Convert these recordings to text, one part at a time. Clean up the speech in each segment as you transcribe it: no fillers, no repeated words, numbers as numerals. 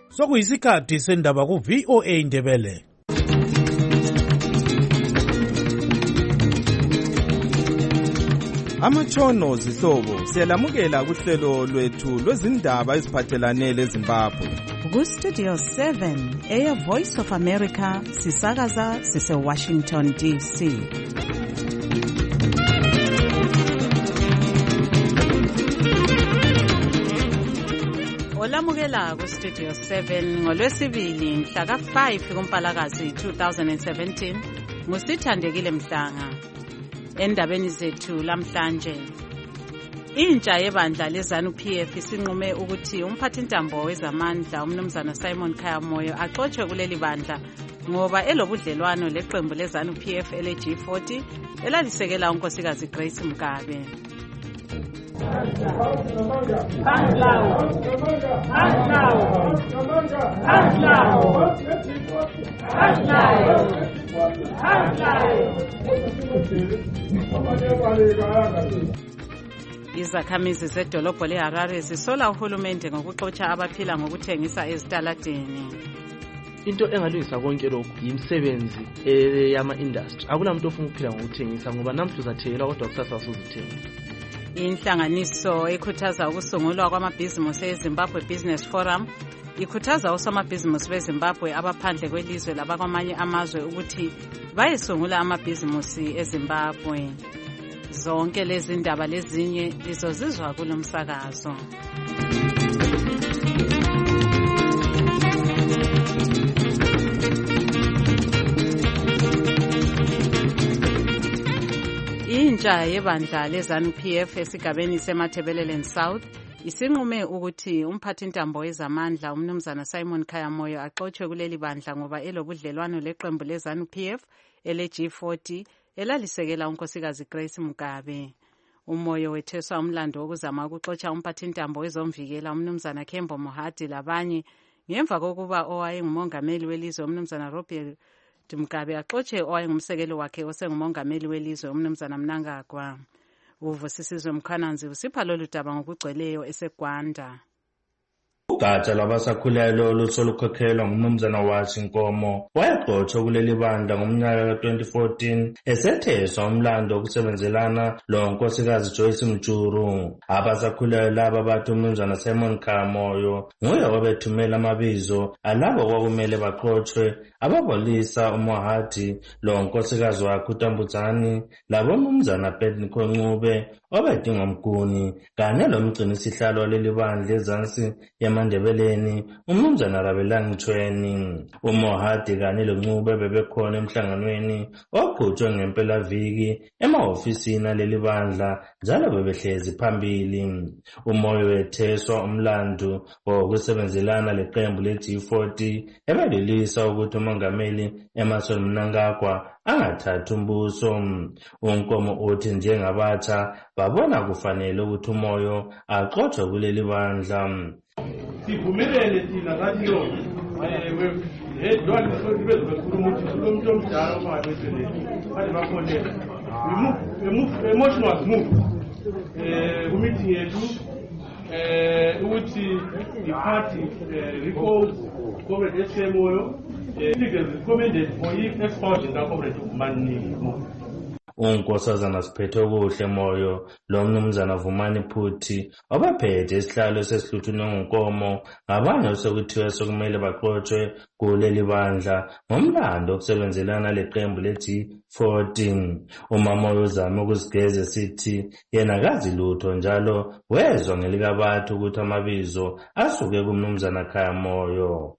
Sokuyisikhathi sendaba ku-VOA Indebele. Amatshono zihlobo siyalamukela kuhlelo lwethu lwezindaba eziphathelane leZimbabwe. Ku-Studio 7 Air Voice of America sisakaza sise-Washington DC. Olamukela ku-Studio 7 ngolwesibili mhla ka-5 kuMpalakazi 2017 ngusithandekile Mhlanga. Endabeni zethu lamhlanje, intsha yebandla leZANU-PF isinqume ukuthi umphathintambo wezamandla umnumzana Simon Khayamoyo axotshwe kuleli bandla ngoba elobudlelwano leqembu leZANU-PF ele-G40 elalisekela unkosikazi Grace Mugabe. Izakhamizi zedolobho leHarare zisola uhulumende ngokuxotsha abaphila ngokuthengisa ezitaladeni. Into engalungisa konke lokhu yimisebenzi yama-industry. Akulamuntu ofuna ukuphila ngokuthengisa ngoba namhla uzathengela kodwa kusasa usuzithenga. Inhlanganiso ekhuthaza ukusungulwa kwamabhizinisi eZimbabwe Business Forum ikhuthaza osomabhizinisi beZimbabwe abaphandle kwelizwe labakwamanye amazwe ukuthi bayesungula amabhizinisi eZimbabwe. Zonke lezi ndaba lezinye lizozizwa kulomsakazo. Intsha yebandla leZANU-PF esigabeni seMatabeleland South isinqume ukuthi umphathintambo wezamandla umnumzana Simon Khayamoyo axotshwe kuleli bandla ngoba elobudlelwano leqembu leZANU-PF ele-G40 elalisekela unkosikazi Grace Mugabe. Umoyo wetheswa umlando wokuzama ukuxotsha umphathintambo wezomvikela umnumzana Kembo Mohadi labanye ngemva kokuba owayengumongameli welizwe umnumzana Robert Mugabe axotshe owayengumsekeli wakhe osengumongameli welizwe umnumzana Mnangagwa. Uvusisizwe Mkhananzi usipha lolu daba ngokugcweleyo eseGwanda. Ugatsha lwabasakhulayo olusolukhokhela ngumnumzana Washinkomo wayaxotshwa kuleli bandla ngomnyaka ka-2014 esetheswa umlando wokusebenzelana lonkosikazi Joyce Mjuru. Abasakhulayo laba bathi umnumzana Simon Khayamoyo nguye owabethumela amabizo alabo kwakumele baxotshwe ababolisa uMohadi lonkosikazi wakhe uTambudzani labomnumzana Petniko Ncube obedinga umguni kanye lomgcinisihlalo waleli bandla ezansi Mandebeleni umnumzana Rabelang Chweni. uMohadi kanye loNcube bebekhona emhlanganweni oqhutshwe ngempelaviki emahofisini leli bandla njalo bebehlezi phambili. Umoyo wetheswa umlando wokusebenzelana leqembu le-G40 ebelilisa ukuthi umongameli Emmerson Mnangagwa angathatha umbuso. UNkomo uthi njengabatsha babona kufanele ukuthi umoyo axotshwe kuleli bandla. Sivumelele thina ngathi lo edwani bezokhuluma ukuthi kulomuntu omdala ongabeselele bathi bakhonela emotion was moved kumeeting yethu ukuthi the party recalls Comrade Khayamoyo it is recommended for expulsion ka Comrade Manini. Unkosazana Siphethe Kuhle Moyo lo mnumzana Vumani Phuthi obaphethe isihlalo sesihluthune nguNkomo ngabanye osokuthiwa sokumele baxotshwe kuleli bandla ngomlando okusebenzelana leqembu le-G40. uMamoyo uzama ukusigeza sithi yena akazi lutho njalo wezwa ngelikaBathi ukuthi amabizo asuke kumnumzana Khayamoyo.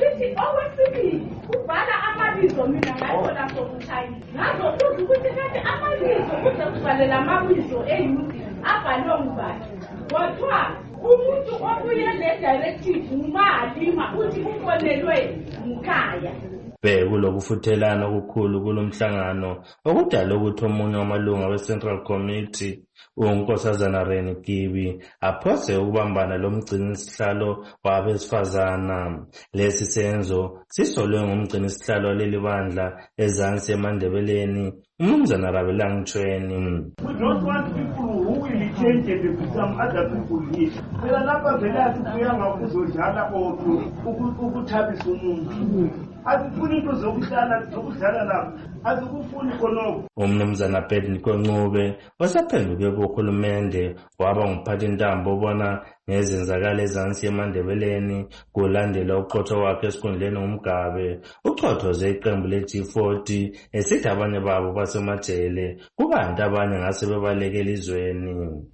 Ubhala amabizo mina ngayibona sokuthayini ngazo ukuthi kathi amabizo kuzokubalela amabizo eyuthi abhalwe ngubani kodwa umuntu obuye le-directive umalima uthi ufonelwe Mkhaya. Kulokufuthelana okukhulu kulomhlangano okudala ukuthi omunye wamalunga we-Central Committee unkosazana Reni Kibi aphose ukubambana lomgcinisihlalo wabesifazana. Lesi senzo sisolwe ngumgcinisihlalo waleli bandla ezansi eMandebeleni umnumzana Rabelang Chweni. We don't want people who will changed with some other people here. Phela lapha vele asibuya ngakuzodlala ukuthabisa umuntu. Asifuni into zokudlala lapha. Asikufuni khonoko. Umnumzana Bedniko Ncube wasaphenduke kuhulumende waba ngumphathintambo obona ngezenzakalo ezansi eMandebeleni kulandela uqotho wakhe esikhundleni uMgabe. Uqothoze iqembu le-G40 esithi abanye babo basemajele kukanti abanye ngase bebaleke elizweni.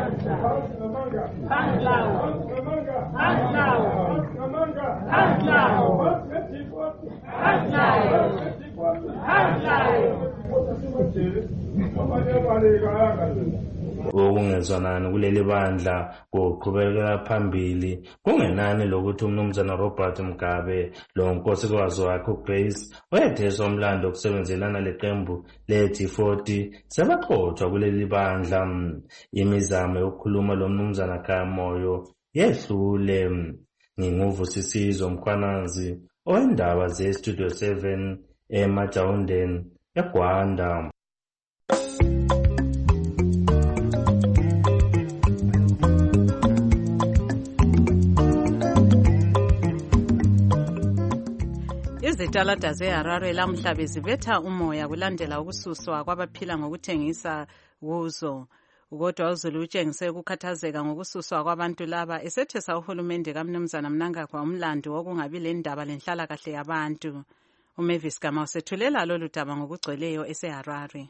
Ukungezwanani kuleli bandla kuqhubekela phambili kungenani lokuthi umnumzana Robert Mugabe lo nkosikazi wakhe uGrace wayetheswa umlando okusebenzelana leqembu le-G40 sebaqothwa kuleli bandla. Imizamo yokukhuluma lo mnumzana Khaya Moyo yehlule. Nginguvusisizo Mkhwanazi owendaba ze-Studio 7 eMajawundeni eGwanda. Izitalada zeHarare lamhla bezibetha umoya kulandela ukususwa kwabaphila ngokuthengisa kuzo. Kodwa uZulu utshengise ukukhathazeka ngokususwa kwabantu laba esethesa uhulumende kaMnumzana Mnangagwa umlando wokungabi lendaba lenhlalakahle yabantu. uMavis Gama usethulela lolu daba ngokugcweleyo eseHarare.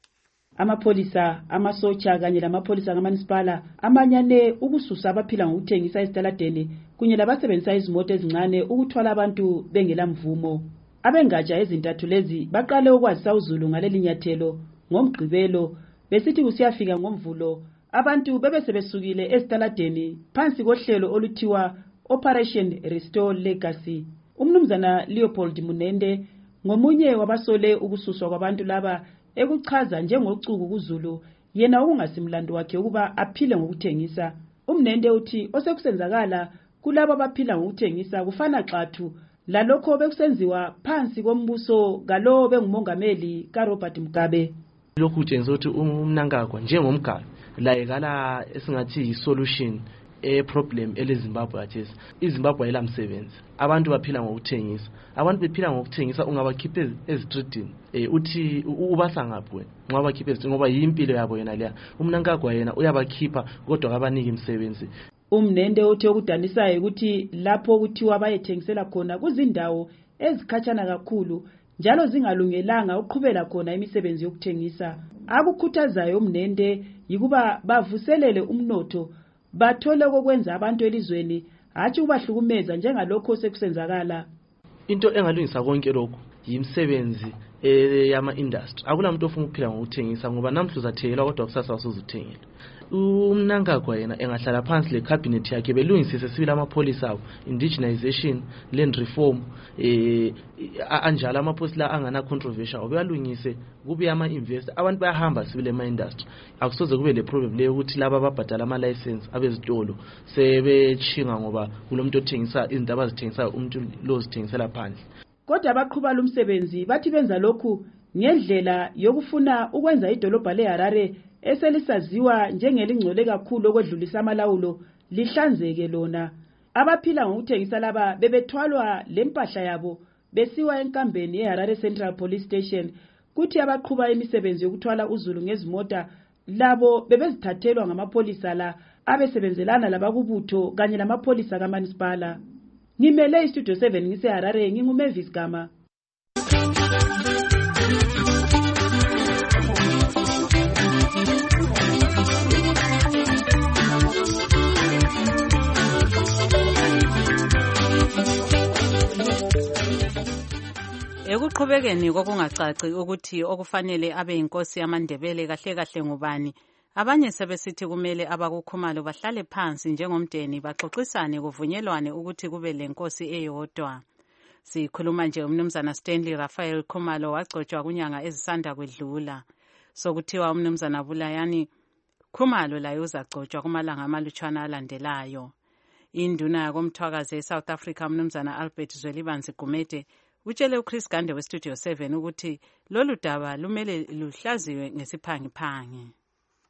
Amapholisa, amasotsha kanye lamapholisa kaManisipala amanyane ukususa abaphila ngokuthengisa esitaladeni kunye labasebenzisa izimoto ezincane ukuthwala abantu bengela mvumo. Abengatsha ezintathu lezi baqale ukwazisa uZulu ngaleli nyathelo ngoMgqibelo besithi kusiyafika ngoMvulo abantu bebesebesukile esitaladeni phansi kohlelo oluthiwa Operation Restore Legacy. Umnumzana Leopold Munende ngomunye wabasole ukususwa kwabantu laba ekuchaza njengocuku kuZulu yena okungasimlando wakhe ukuba aphile ngokuthengisa. Umnende uthi osekusenzakala kulabo abaphila ngokuthengisa kufana xathu lalokho bekusenziwa phansi kombuso galo bengumongameli kaRobert Mugabe. Lokhu kutshengisa ukuthi uMnangagwa njengomgabe layekala esingathi solution problem eleZimbabwe athesi. iZimbabwe ayilamsebenzi. Abantu baphila ngokuthengisa. Abantu bephila ngokuthengisa ungabakhipha ezitreetini uthi ubasa ngaphi wena ngobakhipha ezitreetini ngoba yimpilo yabo yena leya. uMnangagwa yena uyabakhipha kodwa akabaniki imisebenzi. Umnende uthi okudanisayo ukuthi lapho kuthiwa bayethengisela khona kuzindawo ezikhatshana kakhulu njalo zingalungelanga uqhubela khona imisebenzi yokuthengisa. Akukhuthazayo umnende yikuba bavuselele umnotho bathole kokwenza abantu elizweni hatshi ubahlukumeza njengalokho sekusenzakala. Into engalungisa konke lokho yimisebenzi yama-industry. Akunamuntu ofuna ukuphila ngokuthengisa ngoba namhla uzathengela kodwa kusasa usuzuthengela. uMnangagwa yena engahlala phansi le cabinet yakhe belungisise sibili amapholisa abo indigenization, land reform, anjalo amapholisa la angana controversial obeyalungise kube ama-investor abantu bayahamba sibili ema-industry. Akusoze kube le problem leyo ukuthi laba ababhadala ama-license abezitolo sebechinga ngoba kulomuntu othengisa izinto abazithengisayo umuntu lo zithengisela phandle. Kodwa abaqhuba lumsebenzi bathi benza lokhu ngendlela yokufuna ukwenza idolobha leHarare eselisaziwa njengelingcole kakhulu okwedlulisa amalawulo lihlanzeke lona. Abaphila ngokuthengisa laba bebethwalwa lempahla yabo besiwa enkambeni eHarare Central Police Station. Kuthi abaqhuba imisebenzi yokuthwala uZulu ngezimota labo bebezithathelwa ngamapholisa la abesebenzelana labakubutho kanye lamapholisa kaManisipala. Ngimele iStudio 7 ngiseHarare nginguMavis Gama. Ekuqhubekeni kokungacaci ukuthi okufanele abe inkosi yamaNdebele kahle kahle ngubani, abanye sebesithi kumele abakuKhumalo bahlale phansi njengomdeni baxoxisane kuvunyelwane ukuthi kube lenkosi eyodwa. Sikhuluma nje umnumzana Stanley Raphael Khumalo wagcotshwa kunyanga ezisanda kwedlula. Sokuthiwa umnumzana Bulayani Khumalo laye uzagcotshwa kumalanga amalutshwana alandelayo. Induna yakomthwakazi eSouth Africa umnumzana Albert Zwelibanzi Gumede utshele uChris Gande weStudio 7 ukuthi lolu daba lumele luhlaziwe ngesiphangiphangi.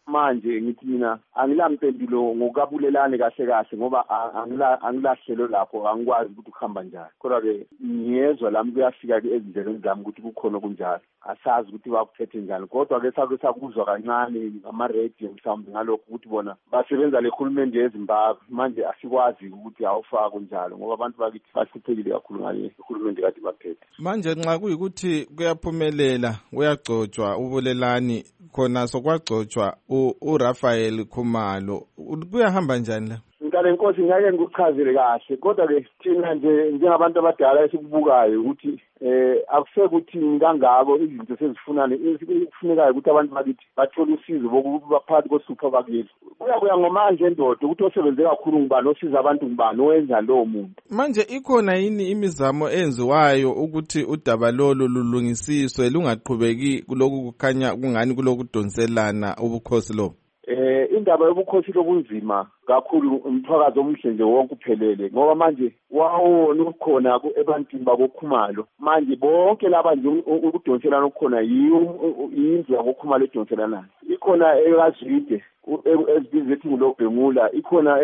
manje ngithi mina angilampendulo ngokabulelane kahle kahle ngoba angilahlelo lapho angikwazi ukuthi kuhamba njani. Kodwa-ke ngiyezwa lami kuyafika-ke ezindleleni zami ukuthi kukhona okunjalo. Asazi ukuthi bakuphethe njani. Kodwa-ke sake sakuzwa kancane ama-radio mhlawumbe ngalokho ukuthi bona basebenza le hulumende yeZimbabwe. Manje asikwazi ukuthi awufaka kunjalo ngoba abantu bakithi bahluphekile kakhulu ngale hulumende kade baphethe. Manje nxa kuyikuthi kuyaphumelela kuyagcotshwa ubulelani khona sokwagcotshwa uRafael Khumalo, kuyahamba njani la? Ngale nkosi ngeke ngikuchazele kahle kodwa-ke thina nje njengabantu abadala esikubukayo ukuthi akuseke ukuthi kangako izinto kufunekayo ukuthi abantu bakithi bathole usizo bokubaphakathi kohlupho bakile. Kuya ngomanje ndoda ukuthi osebenze kakhulu ngubani, osiza abantu ngubani, owenza lowo muntu. Manje ikhona yini imizamo enziwayo ukuthi udaba lolu lulungisiswe lungaqhubeki kuloku kukhanya kungani kulokudonselana ubukhosi lo? Indaba yobukhosi lobunzima kakhulu umthwakazi omuhle nje wonke uphelele ngoba manje wawona ukukhona ebantwini bakoKhumalo. Manje bonke laba nje ukudonselana okukhona yindlu yakoKhumalo edonselanayo. Ikhona ekazwide ezibizethi ngulobhengula, ikhona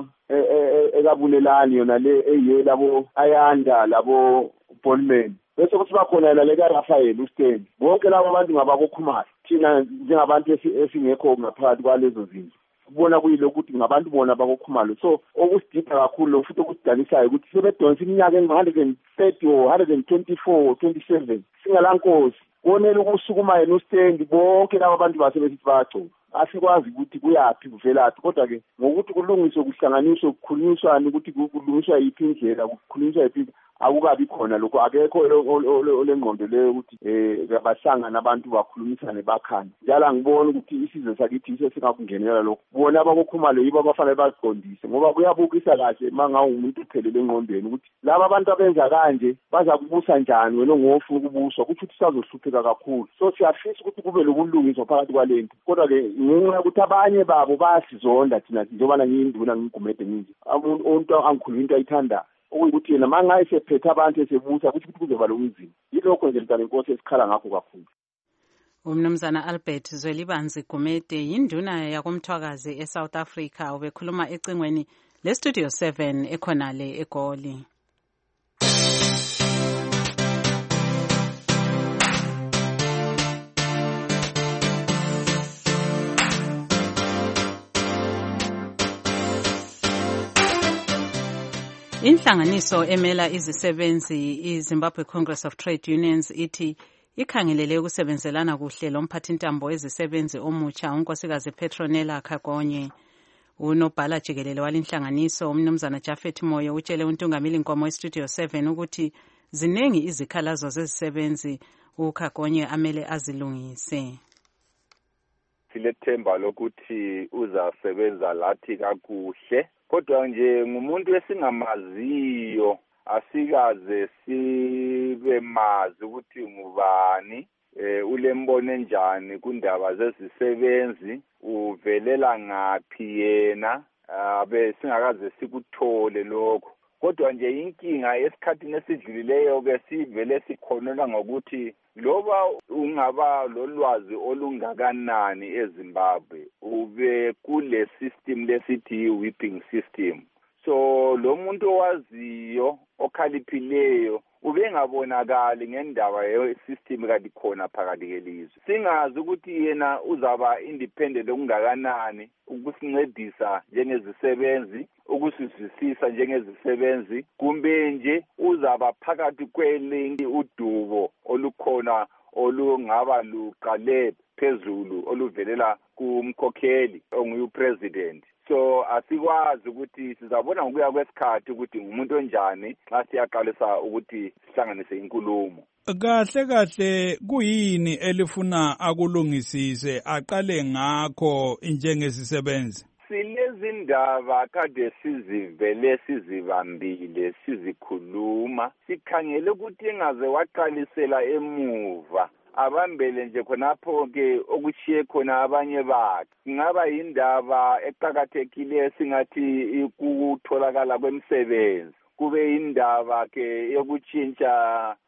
ekabulelani yona le eye labo Ayanda labo Bolman. Bese kuthi bakhona la leka Rafael uSteni. Bonke labo abantu ngabakoKhumalo. Thina njengabantu esingekho ngaphakathi kwalezo zinto kubona kuyilo ukuthi ngabantu bona bakoKhumalo. So okusidida kakhulu futhi okusidanisayo ukuthi sebedonsa iminyaka engu-130 or 124 27 singalankosi konele ukusukuma yena uStendi bonke labo abantu basebesithi bayagcoba. Asikwazi ukuthi kuyaphi kuvelaphi kodwa-ke ngokuthi kulungiswe kuhlanganiswe kukhulunyiswane ukuthi kulungiswa yiphi indlela kukhulunyiswa yiphi akukabi khona lokho. Akekho olengqondo leyo ukuthi bahlangana abantu bakhulumisane bakhanye. Njalo angiboni ukuthi isizwe sakithi yiso singakungenela lokho. Bona abakoKhumalo yibo abafanele baziqondise ngoba kuyabukisa kahle mangawe umuntu uphelele engqondweni ukuthi laba abantu abenza kanje baza kubusa njani wena ngofuna ukubuswa ukuthi sazohlupheka kakhulu. So siyafisa ukuthi kube lokulungiswa phakathi kwalento kodwa-ke ngenxa yokuthi abanye babo bayasizonda thina njengobana ngiyinduna ngigumede nginje umuntu angikhuluma into ayithandayo okuyikuthi yena mangaye sephethe abantu esebusa ukuthi kuzoba lobunzima. Yilokho nje mntana inkosi esikhala ngakho kakhulu. Umnumzana Albert Zwelibanzi Gumede yinduna yakomthwakazi eSouth Africa ubekhuluma ecingweni leStudio 7 ekhonale eGoli. Inhlanganiso emela izisebenzi iZimbabwe Congress of Trade Unions ithi ikhangelele ukusebenzelana kuhle lomphathintambo wezisebenzi omutsha unkosikazi Petronella Kagonye. Unobhala jikelele walinhlanganiso umnumzana Jafet Moyo utshele untungameli Nkomo weStudio 7 ukuthi zinengi izikhalazo zezisebenzi uKagonye amele azilungise. Silethemba lokuthi uzasebenza lathi kakuhle kodwa nje ngumuntu esingamaziyo asikaze sibe mazi ukuthi ngubani ulembono njani kundaba zezisebenzi uvelela ngaphi yena singakaze sikuthole lokho kodwa nje inkinga esikhathini esidlulileyo ke sivele sikhonela ngokuthi loba ungaba lolwazi olungakanani eZimbabwe ube kule system lesithi whipping system. So lo muntu owaziyo okhaliphileyo ubengabonakali ngendaba ye-system kade khona phakathi kwelizwe. Singazi ukuthi yena uzaba independent okungakanani ukusincedisa njengezisebenzi, ukusizwisisa njengezisebenzi, kumbe nje uzaba phakathi kwelinye udubo olukhona olungaba luqale phezulu oluvelela kumkhokheli ongupresident. So asikwazi ukuthi sizabona ngokuya kwesikhathi ukuthi ngumuntu onjani xa siyaqalisa ukuthi sihlanganise inkulumo. Kahle kuyini elifuna akulungisise aqale ngakho njengesisebenzi? Silezindaba kade sizivele sizibambile sizikhuluma sikhangele ukuthi engaze waqalisela emuva abambele nje khonapho ke okuchiye khona abanye bakhe. Ngaba indaba eqhakathekile singathi ukutholakala kwemisebenzi, kube indaba ke yokutshintsha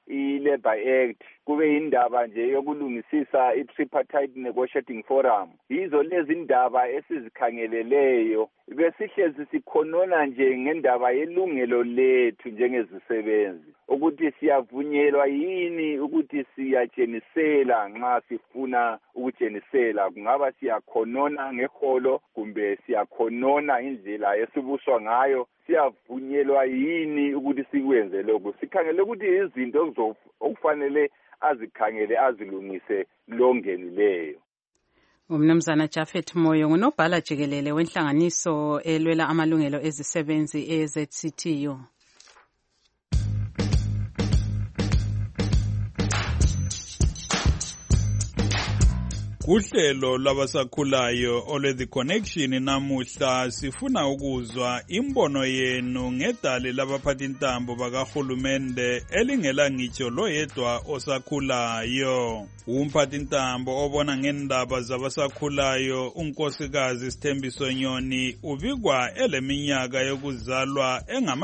i-Labour Act, kube indaba nje yokulungisisa i-tripartite negotiating forum. Yizo lezi ndaba esizikhangeleleyo. Besihlezi sikhonona nje ngendaba yelungelo lethu njengezisebenzi, ukuthi siyavunyelwa yini ukuthi siyatshenisela nxa sifuna ukutshenisela. Kungaba siyakhonona ngeholo kumbe siyakhonona indlela esibuswa ngayo, siyavunyelwa yini ukuthi sikwenze lokho. Sikhangele ukuthi izinto okufanele azikhangele azilungise longenileyo. Umnumzana Japhet Moyo ngunobhala jikelele wenhlanganiso elwela amalungelo ezisebenzi eZCTU. Kuhlelo labasakhulayo ole The Connection namuhla sifuna ukuzwa imbono yenu ngedale labaphathintambo bakahulumende elingela ngitsho loyedwa osakhulayo. Umphathintambo obona ngendaba zabasakhulayo unkosikazi Sithembiso Nyoni ubikwa eleminyaka yokuzalwa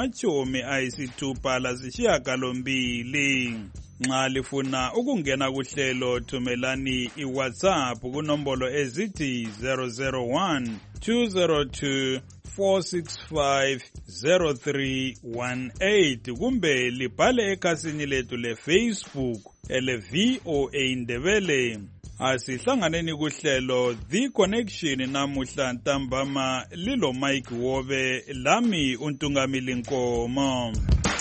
engama-62. Nxa lifuna ukungena kuhlelo thumelani iWhatsApp kunombolo ezithi 001-202-465-0318 kumbe libhale ekhasini lethu leFacebook ele-VOA Ndebele. Asihlanganeni kuhlelo The Connection namuhla ntambama lilo Mike Wobe lami uNtungamili Nkomo.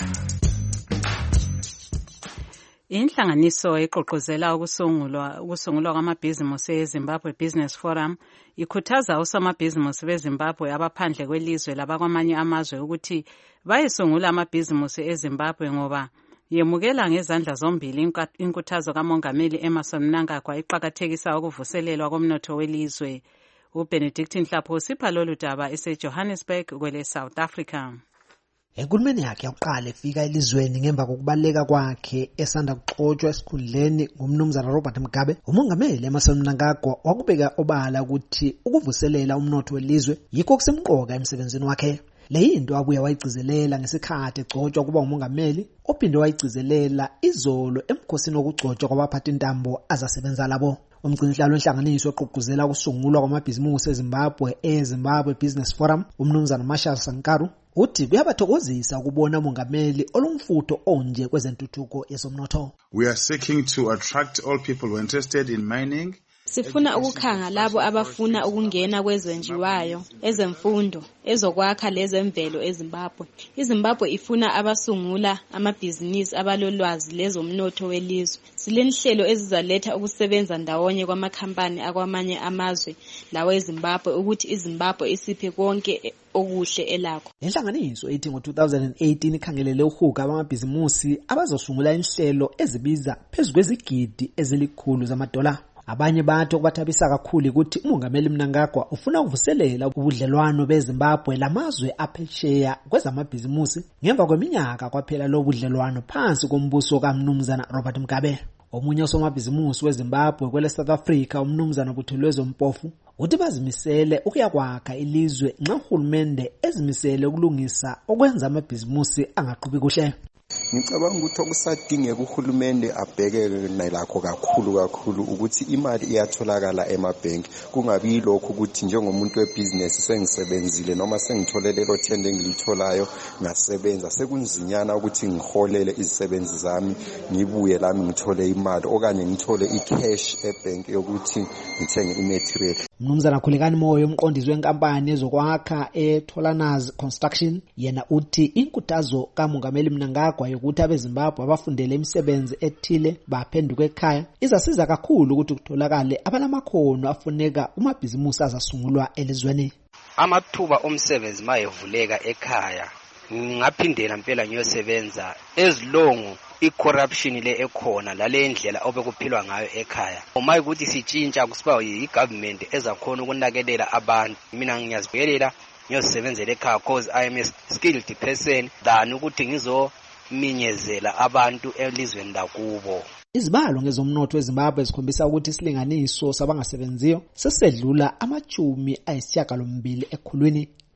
Inhlanganiso eqoqozela ukusungulwa kwamabhizimusi eZimbabwe Business Forum ikhuthaza osomabhizimusi beZimbabwe abaphandle kwelizwe labakwamanye amazwe ukuthi bayesungula amabhizimusi eZimbabwe ngoba yemukela ngezandla zombili inkuthazo kaMongameli Emmerson Mnangagwa iqakathekisa ukuvuselelwa komnotho welizwe. uBenedict Nhlapho usipha lolu daba eseJohannesburg kwele South Africa. Enkulumeni yakhe yokuqala efika elizweni ngemva kokubaleka kwakhe esanda kuxotshwa esikhundleni ngumnumzana Robert Mugabe, umongameli Emmerson Mnangagwa wakubeka obala ukuthi ukuvuselela umnotho welizwe yikho kusemqoka emsebenzini wakhe. Leyinto abuya wayigcizelela ngesikhathi egcotshwa kuba umongameli, ophinde wayigcizelela izolo emkhosini wokugcotshwa kwabaphathintambo azasebenza labo. Umgcinisihlalo wenhlanganiso eqoqozela ukusungulwa kwamabhizimusi eZimbabwe eZimbabwe Business Forum, umnumzana Marshall Sankaru, uthi kuyabathokozisa ukubona umongameli olumfutho onje kwezentuthuko yezomnotho. We are seeking to attract all people who are interested in mining. Sifuna ukukhanga labo abafuna ukungena kwezenjiwayo, ezemfundo, ezokwakha lezemvelo eZimbabwe. iZimbabwe ifuna abasungula amabhizinisi abalolwazi lezomnotho welizwe. Silenhlelo ezizaletha ukusebenza ndawonye kwamakhampani akwamanye amazwe lawo eZimbabwe ukuthi iZimbabwe isiphe konke okuhle elakho. Inhlanganiso ethi ngo-2018 ikhangelele uhuga abamabhizimusi abazosungula inhlelo ezibiza phezu kwezigidi ezilikhulu zamadola. Abanye bathi okubathabisa kakhulu ukuthi umongameli Mnangagwa ufuna ukuvuselela ubudlelwano beZimbabwe lamazwe aphesheya kwezamabhizimusi ngemva kweminyaka kwaphela lo budlelwano phansi kombuso kaMnumzana Robert Mugabe. Omunye osomabhizimusi weZimbabwe kwele South Africa, umnumzana Buthelezwe Mpofu, uthi bazimisele ukuyakwakha ilizwe nxa uhulumende ezimisele ukulungisa okwenza amabhizimusi angaqhubi kuhle. Ngicabanga ukuthi okusadingeka uhulumende abheke nalakho kakhulu ukuthi imali iyatholakala emabhenki, kungabi lokho ukuthi njengomuntu webusiness sengisebenzile noma sengithole lelo thende engilitholayo ngasebenza sekunzinyana ukuthi ngiholele izisebenzi zami ngibuye lami ngithole imali okanye ngithole icash ebhenki yokuthi ngithenge imaterial. Mnumzana Khulekani Moyo, umqondisi wenkampani ezokwakha eTholanas Construction, yena uthi inkuthazo kaMongameli Mnangagwa yokuthi abeZimbabwe abafundele imisebenzi ethile baphenduka ekhaya izasiza kakhulu ukuthi kutholakale abanamakhono afuneka umabhizimusi azasungulwa elizweni. Amathuba omsebenzi mayevuleka ekhaya ngaphindela impela ngiyosebenza ezilongo i-corruption le ekhona lale ndlela obekuphilwa ngayo ekhaya. Uma ukuthi sitshintsha kusiba yi-government ezakhona ukunakelela abantu, mina ngiyazibhekelela ngiyosebenzela ekhaya cause I am a skilled person than ukuthi ngizominyezela abantu elizweni lakubo. Izibalo ngezomnotho eZimbabwe zikhombisa ukuthi isilinganiso sabangasebenziyo sesedlula 80 ekhulwini.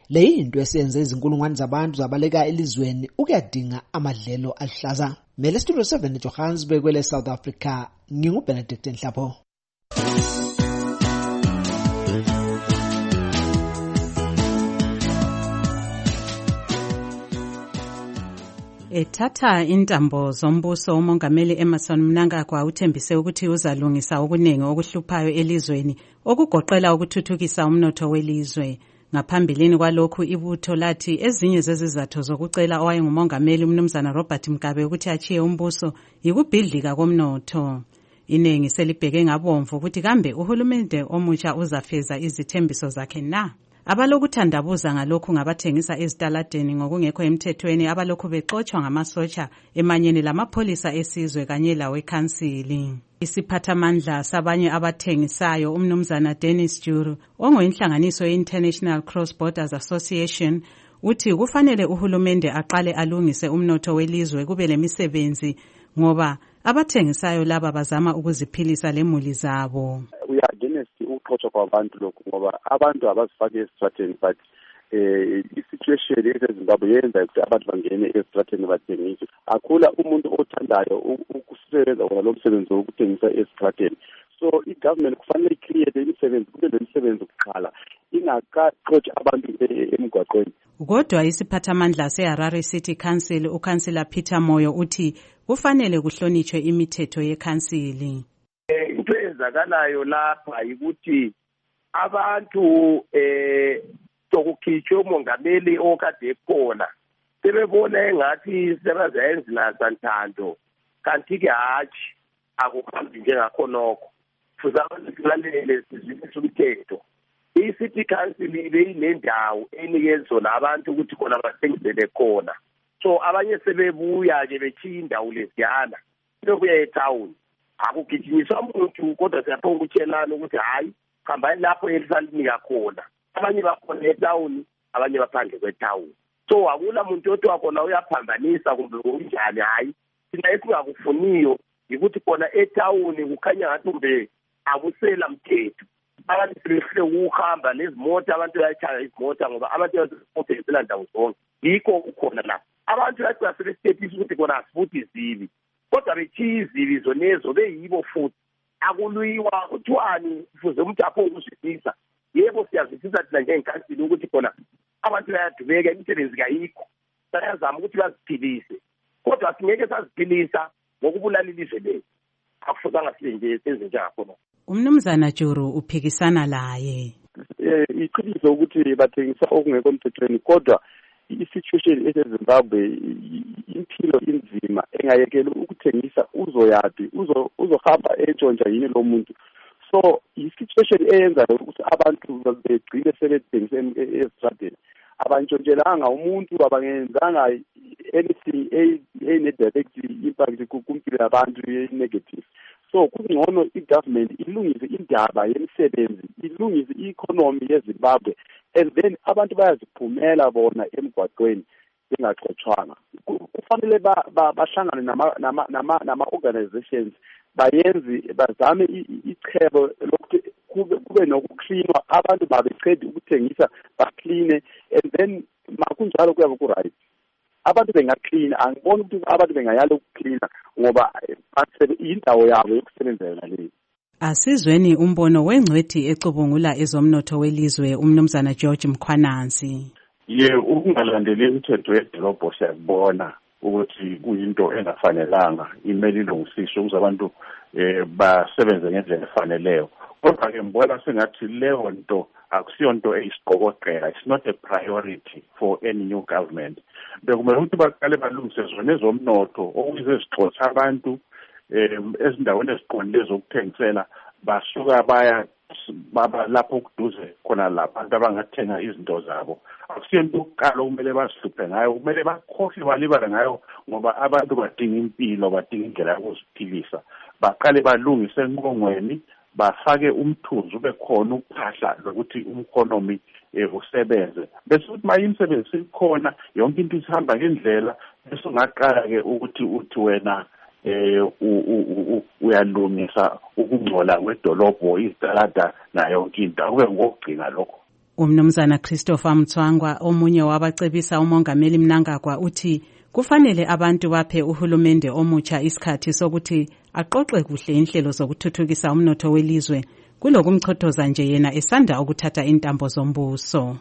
Le yinto esiyenze izinkulungwane zabantu zabaleka elizweni ukuyadinga amadlelo aluhlaza. Mele Studio 7 Johannesburg kwele South Africa, nginguBenedict Nhlapho. Ethatha intambo zombuso umongameli Emmerson Mnangagwa uthembise ukuthi uzalungisa okuningi okuhluphayo elizweni okugoqela ukuthuthukisa umnotho welizwe. Ngaphambilini kwalokhu ibutho lathi ezinye zezizathu zokucela owayengumongameli umnumzana Robert Mugabe ukuthi achiye umbuso yikubhidlika komnotho. Inengi selibheke ngabomvu ukuthi kambe uhulumende omutsha uzafeza izithembiso zakhe na. Abalokuthandabuza ngalokhu ngabathengisa ezitaladeni ngokungekho emthethweni abalokhu bexotshwa ngamasotsha emanyeni lamapholisa esizwe kanye lawekhansili. Isiphathamandla sabanye abathengisayo umnumzana Dennis Juru ongoyinhlanganiso ye-International Cross Borders Association uthi kufanele uhulumende aqale alungise umnotho welizwe kube lemisebenzi ngoba abathengisayo laba bazama ukuziphilisa lemuli zabo. Ukuxotsha kwabantu lokhu ngoba abantu abazifake esitrateni but i-situation eseZimbabwe yenza ukuthi abantu bangene esitrateni bathengise. Akhula umuntu othandayo ukusebenza lo msebenzi wokuthengisa esitrateni. So i-government kufanele i-create imisebenzi kube le misebenzi kuqala ingakaxotshi abantu emgwaqweni. Kodwa isiphathamandla se-Harare City Council ukansila Peter Moyo uthi kufanele kuhlonitshwe imithetho yekhansili. Into ezakalayo lapha ukuthi abantu sokukhitshwe umongameli okade ekhona sebebona engathi sebazenza nasanthando kanti ke hatshi akuhambi njengakhonokho futhi abantu silalele sizwise umthetho. I-City Council ibeyinendawo enikezona abantu ukuthi khona bathengisele khona, so abanye sebebuya ke bechiya indawo leziyana sebebuya etown. Akugijinyiswa umuntu kodwa siyaphonga ukutshelana ukuthi hayi hambani lapho elisalinika khona. Abanye bakhona etown, abanye baphandle kwetown. So akula muntu othi wakhona uyaphambanisa kumbe unjani. Hayi thina esingakufuniyo ukuthi khona etown kukhanya ngathi kumbe akusela mthetho. Abantu sebehle ukuhamba nezimoto, abantu bayachaya izimoto ngoba abantu bayaziphothela ndawo zonke. Yikho ukhona la abantu basebesitethisa ukuthi khona asifuthi izibi, kodwa bechiya izibi zonezo beyibo futhi. Akulwiwa kuthiwani fuze umuntu apho ukuzwisisa. Yebo siyazwisisa thina njengenkansili ukuthi khona abantu bayadubeka imisebenzi kayikho, bayazama ukuthi baziphilise, kodwa singeke saziphilisa ngokubulala ilizwe lethu. Akufuzanga sibe senze njengakho. Umnumzana Juru uphikisana laye. Iqiniso ukuthi bathengisa okungekho emthethweni, kodwa i-situation eseZimbabwe impilo inzima engayekela ukuthengisa uzoyapi uzohamba etshontsha yini lo muntu. So i-situation eyenza ukuthi abantu begcine sebethengisa esitradeni. Abantshontshela umuntu abangenzanga anything ene-direct impact kumpilo yabantu negative. So kungcono i-government ilungise indaba yemisebenzi, ilungise i-economy yeZimbabwe, and then abantu bayaziphumela bona emgwaqweni bengaxotshwanga. Kufanele bahlangane nama-organizations bazame ichebo lokuthi kube nokuklinwa, abantu babecedi ukuthengisa bakline, and then makunjalo kuyabe ku-right. Abantu bengaklina, angiboni ukuthi abantu bengayala ukuklina ngoba indawo yabo yokusebenzela leyo. Asizweni umbono wengcwethi ecubungula ezomnotho welizwe umnumzana George Mkhwanansi. Ukungalandeli imithetho yedolobho siyabona ukuthi kuyinto engafanelanga, imeli ilungisiswe ukuze abantu basebenze ngendlela efaneleyo. Kodwa ke mbona sengathi leyo nto akusiyonto eyisiqokoqela. It's not a priority for any new government. Bekumele ukuthi baqale balungise zona ezomnotho okuyize zixotsha abantu ezindaweni eziqondile zokuthengisela, basuka baba lapho kuduze khona lapha abantu abangathenga izinto zabo. Akusiyonto yokuqala okumele bazihluphe ngayo, kumele bakhohle balibale ngayo ngoba abantu badinga impilo, badinga indlela yokuziphilisa. Baqale balungise enqongweni, bafake umthunzi ube khona ukuphahla lokuthi umkhonomi usebenze. Bese ukuthi maye imisebenzi sikhona, yonke into isihamba ngendlela, bese ungaqala ke ukuthi uthi wena uyalungisa ukungcola kwedolobho, izitalada na yonke into. Akube ngokugcina lokho. Umnumzana Christopher Mtswangwa omunye wabacebisa umongameli Mnangagwa uthi kufanele abantu baphe uhulumende omutsha isikhathi sokuthi aqoqe kuhle inhlelo zokuthuthukisa umnotho welizwe kulokumchothoza nje yena esanda ukuthatha intambo zombuso.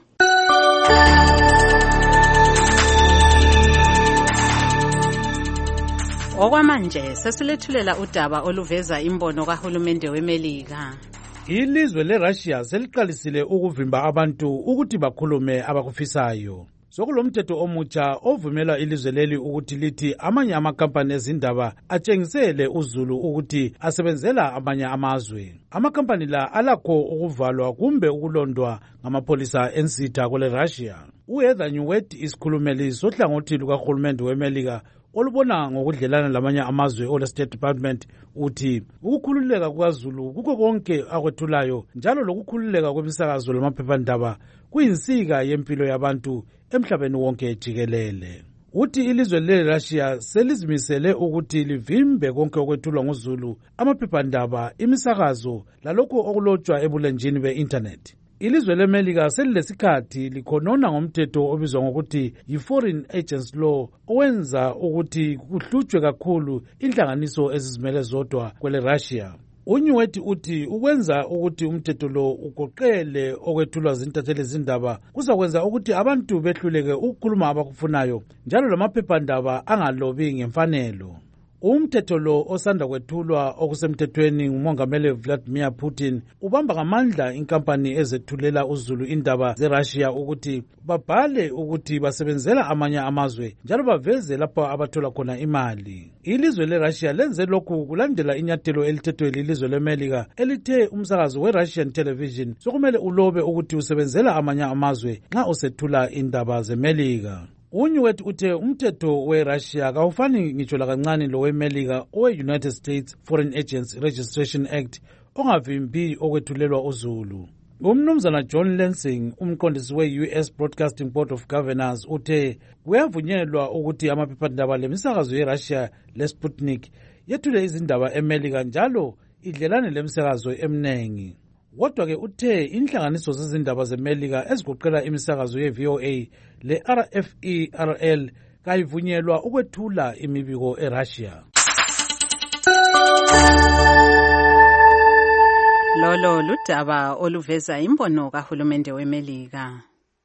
Okwamanje sesilethulela udaba oluveza imbono kahulumende weMelika. Ilizwe leRussia seliqalisile ukuvimba abantu ukuthi bakhulume abakufisayo. Sokulomthetho omutsha ovumela ilizwe leli ukuthi lithi amanye amakampani ezindaba atshengisele uzulu ukuthi asebenzela amanye amazwe. Amakampani la alakho ukuvalwa kumbe ukulondwa ngamapolisa ensitha kwele Russia. uHeather Nauert isikhulumeli sohlangothi lukahulumende weMelika olubona ngokudlelana lamanye amazwe ole State Department uthi ukukhululeka kwaZulu kukho konke akwethulayo njalo lokukhululeka kwemisakazo lamaphephandaba kuyinsika yempilo yabantu emhlabeni wonke jikelele. Uthi ilizwe leRussia selizimisele ukuthi livimbe konke okwethulwa nguZulu, amaphephandaba, imisakazo lalokho okulotshwa ebulenjini be-internet. Ilizwe leMelika selilesikhathi likhonona ngomthetho obizwa ngokuthi yi-Foreign Agents Law owenza ukuthi kuhlutshwe kakhulu inhlanganiso ezizimele zodwa kwele Russia. uNauert uthi ukwenza ukuthi umthetho lo ugoqele okwethulwa zintatheli zindaba kuzakwenza ukuthi abantu behluleke ukukhuluma abakufunayo njalo lamaphephandaba angalobi ngemfanelo. Umthetho lo osanda kwethulwa okusemthethweni ngumongameli Vladimir Putin ubamba ngamandla inkampani ezethulela uzulu indaba zeRussia ukuthi babhale ukuthi basebenzela amanye amazwe njalo baveze lapho abathola khona imali. Ilizwe leRussia lenze lokhu kulandela inyathelo elithethwe lilizwe leMelika elithe umsakazo weRussian television sokumele ulobe ukuthi usebenzela amanye amazwe nxa usethula indaba zeMelika. uNauert uthe umthetho weRussia kawufani ngitsho lakancane lo weMelika owe-United States Foreign Agents Registration Act ongavimbi okwethulelwa uzulu. Umnumzana John Lansing, umqondisi we-US Broadcasting Board of Governors, uthe kuyavunyelwa ukuthi amaphephandaba lemisakazo yeRussia leSputnik yethule izindaba eMelika njalo idlelane lemisakazo emnengi. Kodwa-ke uthe inhlanganiso zezindaba zeMelika ezigoqela imisakazo ye-VOA le-RFE-RL kayivunyelwa ukwethula imibiko eRussia. Lolo ludaba oluveza imbono kahulumende weMelika.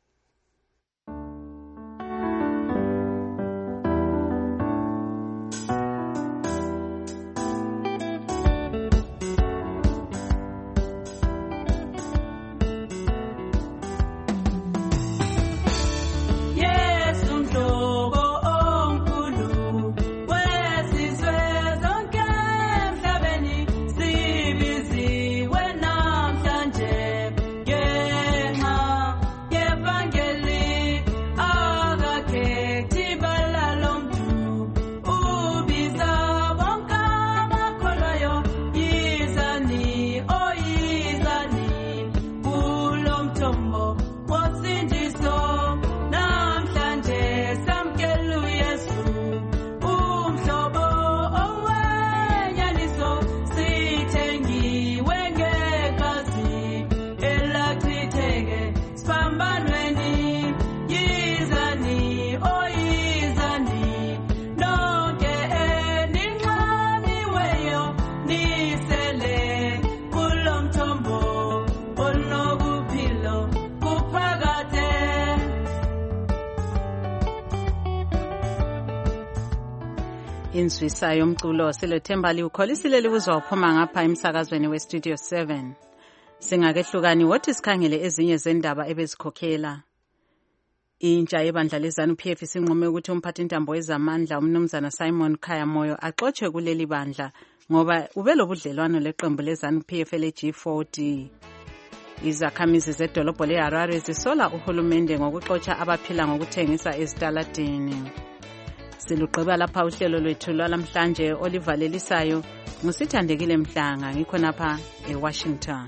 Inswisa yomculo silethemba liwukholisile likuzwa uphuma ngapha emsakazweni weStudio 7. Singakehlukani wothi sikhangele ezinye zendaba ebezikhokhela. Intsha yebandla leZANU-PF sinqume ukuthi umphathintambo wezamandla umnumzana Simon Khayamoyo axotshwe kuleli bandla ngoba ubelobudlelwano leqembu leZANU-PF le-G40. Izakhamizi zedolobho leHarare zisola uhulumende ngokuxotsha abaphila ngokuthengisa ezitaladini. Siluqeba lapha uhlelo lwethu lwalamhlanje olivalelisayo ngusithandekile Mhlanga ngikhonapha eWashington.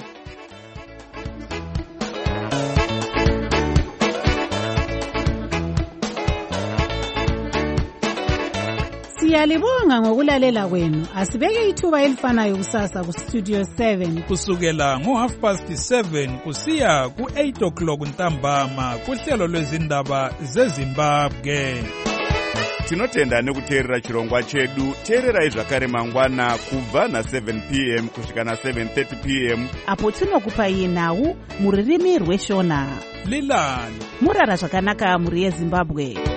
Siyalibonga ngokulalela kwenu. Asibeke ithuba elifanayo kusasa ku Studio 7 kusukela ngo7:30 kusiya ku8 o'clock ntambama kuhlelo lwezindaba zeZimbabwe. Tinotenda nekuteerera chirongwa chedu. Teererai zvakare mangwana kubva na7 p.m. kusvika na7:30 p.m. apo tinokupai nhau muririmi rweshona. Lilani murara zvakanaka muri yeZimbabwe.